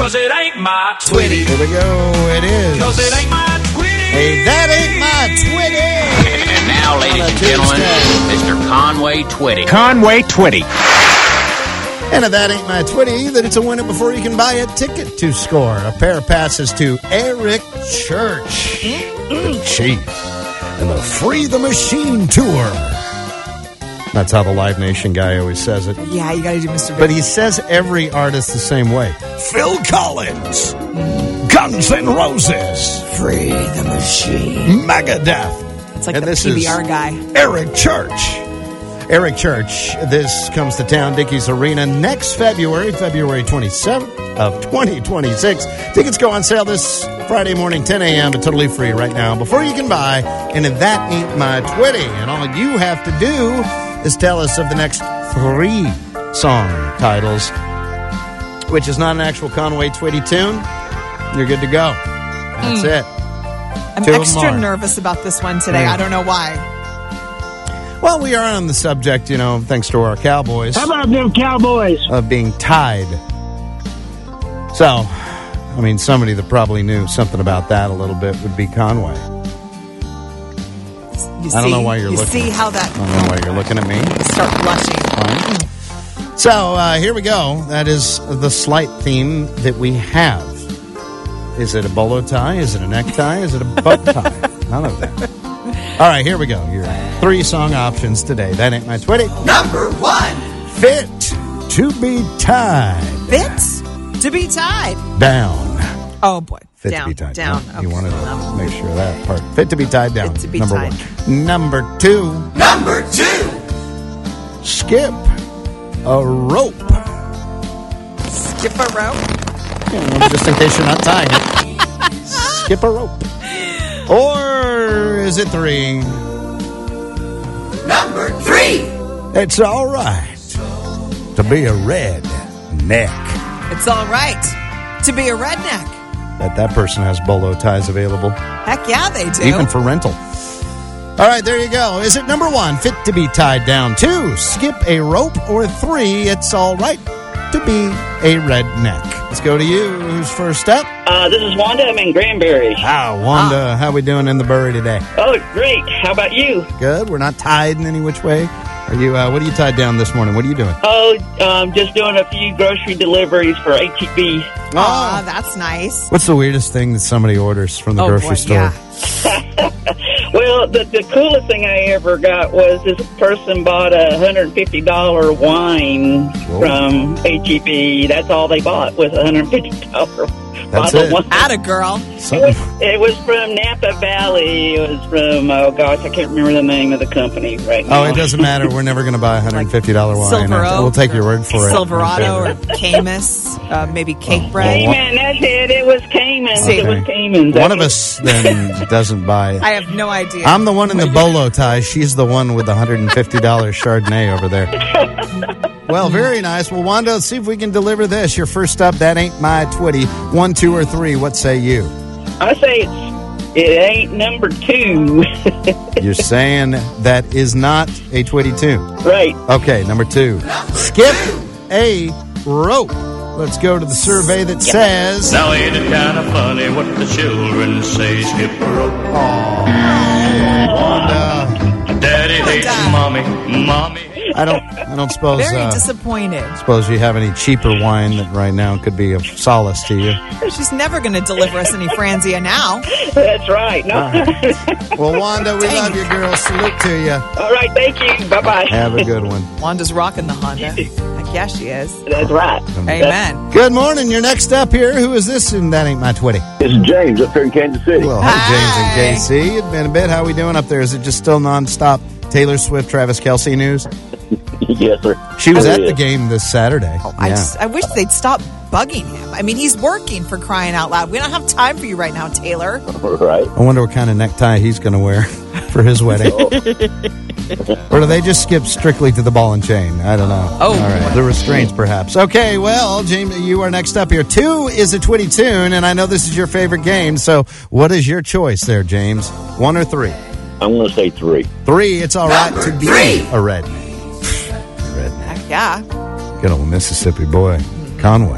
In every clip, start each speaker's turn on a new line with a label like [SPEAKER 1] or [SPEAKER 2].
[SPEAKER 1] 'cause it ain't my Twitty.
[SPEAKER 2] Here we go. It is.
[SPEAKER 1] 'Cause it ain't my Twitty.
[SPEAKER 2] Hey, that ain't my Twitty.
[SPEAKER 3] And now, ladies and gentlemen, Mr. Conway Twitty.
[SPEAKER 4] Conway Twitty.
[SPEAKER 2] And if that ain't my Twitty, then it's a win it before you can buy a ticket to score. A pair of passes to Eric Church, the Chief, and the Free the Machine Tour. That's how the Live Nation guy always says it.
[SPEAKER 5] Yeah, you gotta do Mr. Big.
[SPEAKER 2] But he says every artist the same way. Phil Collins, Guns N' Roses, Free the Machine, Megadeth.
[SPEAKER 5] It's like
[SPEAKER 2] and
[SPEAKER 5] the
[SPEAKER 2] this
[SPEAKER 5] PBR
[SPEAKER 2] is
[SPEAKER 5] guy.
[SPEAKER 2] Eric Church. Eric Church. This comes to town, Dickies Arena, next February 27th of 2026. Tickets go on sale this Friday morning, 10 a.m., but totally free right now before you can buy. And if that ain't my Twitty, and all you have to do is tell us of the next 3 song titles, which is not an actual Conway Twitty tune, you're good to go. That's it.
[SPEAKER 5] I'm
[SPEAKER 2] 2 of them
[SPEAKER 5] extra
[SPEAKER 2] are.
[SPEAKER 5] nervous about this one today. I don't know why.
[SPEAKER 2] Well, we are on the subject, thanks to our Cowboys.
[SPEAKER 6] How about them Cowboys?
[SPEAKER 2] Of being tied. So, somebody that probably knew something about that a little bit would be Conway. I don't know why you're looking.
[SPEAKER 5] You see how that...
[SPEAKER 2] I don't know why you're looking at me.
[SPEAKER 5] Start blushing.
[SPEAKER 2] Fine. So, here we go. That is the slight theme that we have. Is it a bolo tie? Is it a necktie? Is it a bow tie? None of them. All right, here we go. Your 3 song options today. That ain't my Twitty.
[SPEAKER 1] Number 1.
[SPEAKER 2] Fit to be tied.
[SPEAKER 5] Fit to be tied.
[SPEAKER 2] Down.
[SPEAKER 5] Oh, boy.
[SPEAKER 2] Fit
[SPEAKER 5] down,
[SPEAKER 2] to be tied
[SPEAKER 5] down.
[SPEAKER 2] down. You wanted to make sure of that part. Fit to be tied down.
[SPEAKER 5] Fit to be
[SPEAKER 2] Number
[SPEAKER 5] tied.
[SPEAKER 2] 1. Number 2.
[SPEAKER 1] Number 2.
[SPEAKER 2] Skip a rope.
[SPEAKER 5] Skip a rope.
[SPEAKER 2] Just in case you're not tying it. Skip a rope. Or is it 3?
[SPEAKER 1] Number 3.
[SPEAKER 2] It's all right to be a red neck.
[SPEAKER 5] It's all right to be a redneck.
[SPEAKER 2] That person has bolo ties available.
[SPEAKER 5] Heck yeah, they do.
[SPEAKER 2] Even for rental. All right, there you go. Is it number 1, fit to be tied down? 2, skip a rope? Or 3, it's all right to be a redneck? Let's go to you. Who's first up?
[SPEAKER 6] This is Wanda. I'm in Granbury.
[SPEAKER 2] Wanda, how we doing in the Bury today?
[SPEAKER 6] Oh, great. How about you?
[SPEAKER 2] Good. We're not tied in any which way. Are you? What are you tied down this morning? What are you doing?
[SPEAKER 6] Oh, just doing a few grocery deliveries for HEB.
[SPEAKER 5] Aw, that's nice.
[SPEAKER 2] What's the weirdest thing that somebody orders from the grocery store?
[SPEAKER 5] Yeah.
[SPEAKER 6] Well, the coolest thing I ever got was this person bought a $150 wine from HEB. That's all they bought was a $150
[SPEAKER 2] That's
[SPEAKER 6] bottle
[SPEAKER 2] it.
[SPEAKER 6] of wine.
[SPEAKER 5] Atta girl.
[SPEAKER 6] It was from Napa Valley. It was from, I can't remember the name of the company right now.
[SPEAKER 2] Oh, it doesn't matter. We're never going to buy a $150 wine.
[SPEAKER 5] Silver Oak.
[SPEAKER 2] We'll take your word for it.
[SPEAKER 5] Silverado or Camus. Maybe cake bread.
[SPEAKER 6] Cayman, that's it. It was Cayman.
[SPEAKER 5] See,
[SPEAKER 6] It was Cayman.
[SPEAKER 2] One of us then doesn't buy it.
[SPEAKER 5] I have no idea.
[SPEAKER 2] I'm the one in the bolo tie. She's the one with the $150 Chardonnay over there. Well, very nice. Well, Wanda, let's see if we can deliver this. Your first up, that ain't my Twitty. 1, 2, or 3. What say you?
[SPEAKER 6] I say it ain't number 2.
[SPEAKER 2] You're saying that is not a Twitty tune.
[SPEAKER 6] Right.
[SPEAKER 2] Okay, number 2. Skip a rope. Let's go to the survey that says...
[SPEAKER 1] Now ain't it kind of funny what the children say? Skip a rope.
[SPEAKER 2] Wanda,
[SPEAKER 1] Daddy hates mommy.
[SPEAKER 2] I don't suppose...
[SPEAKER 5] Very disappointed.
[SPEAKER 2] Suppose you have any cheaper wine that right now could be of solace to you.
[SPEAKER 5] She's never going to deliver us any Franzia now.
[SPEAKER 6] That's right. No.
[SPEAKER 2] Well, Wanda, we love you, girl. Salute to you.
[SPEAKER 6] All right. Thank you. Bye-bye.
[SPEAKER 2] Have a good one.
[SPEAKER 5] Wanda's rocking the Honda. Heck yeah, she is.
[SPEAKER 6] That's right.
[SPEAKER 5] Amen.
[SPEAKER 2] Good morning. You're next up here. Who is this? And that ain't my Twitty.
[SPEAKER 7] This is James up here in Kansas City.
[SPEAKER 2] Well, hey, James and KC. It's been a bit. How we doing up there? Is it just still nonstop Taylor Swift, Travis Kelce news?
[SPEAKER 7] Yes, sir.
[SPEAKER 2] She was at the game this Saturday.
[SPEAKER 5] I wish they'd stop bugging him. I mean, he's working, for crying out loud. We don't have time for you right now, Taylor.
[SPEAKER 7] Right.
[SPEAKER 2] I wonder what kind of necktie he's going to wear for his wedding. Or do they just skip strictly to the ball and chain? I don't know.
[SPEAKER 5] Oh,
[SPEAKER 2] all right. The restraints, perhaps. Okay, well, James, you are next up here. 2 is a Twitty tune, and I know this is your favorite game. So what is your choice there, James? 1 or 3?
[SPEAKER 7] I'm going to say 3.
[SPEAKER 2] 3, it's all right to be a redneck.
[SPEAKER 5] Heck yeah.
[SPEAKER 2] Good old Mississippi boy, Conway.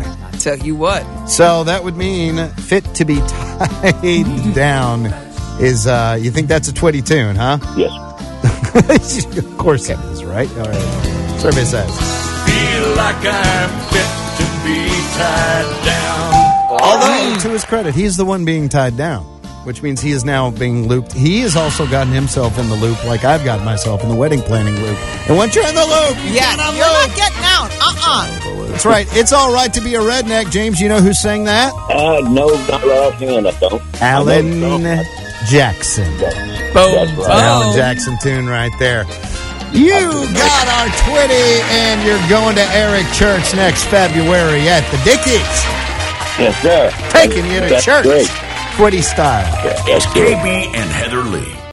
[SPEAKER 5] So you would.
[SPEAKER 2] So that would mean Fit to be Tied Down is, you think that's a Twitty tune, huh?
[SPEAKER 7] Yes.
[SPEAKER 2] Of course it is, right? All right. Survey says.
[SPEAKER 1] Feel like I'm fit to be tied down.
[SPEAKER 2] Although, to his credit, he's the one being tied down, which means he is now being looped. He has also gotten himself in the loop like I've gotten myself in the wedding planning loop. And once you're in the loop,
[SPEAKER 5] You're not getting out.
[SPEAKER 2] That's right. It's all right to be a redneck. James, you know who sang that?
[SPEAKER 7] No, not right offhand, I don't.
[SPEAKER 2] Alan Jackson.
[SPEAKER 7] That's right.
[SPEAKER 2] Alan Jackson tune right there. You got our Twitty, and you're going to Eric Church next February at the Dickies.
[SPEAKER 7] Yes, sir.
[SPEAKER 2] Taking you to
[SPEAKER 7] That's
[SPEAKER 2] church.
[SPEAKER 7] great.
[SPEAKER 2] Twitty style.
[SPEAKER 7] Yes, great.
[SPEAKER 1] KB and Heather Lee.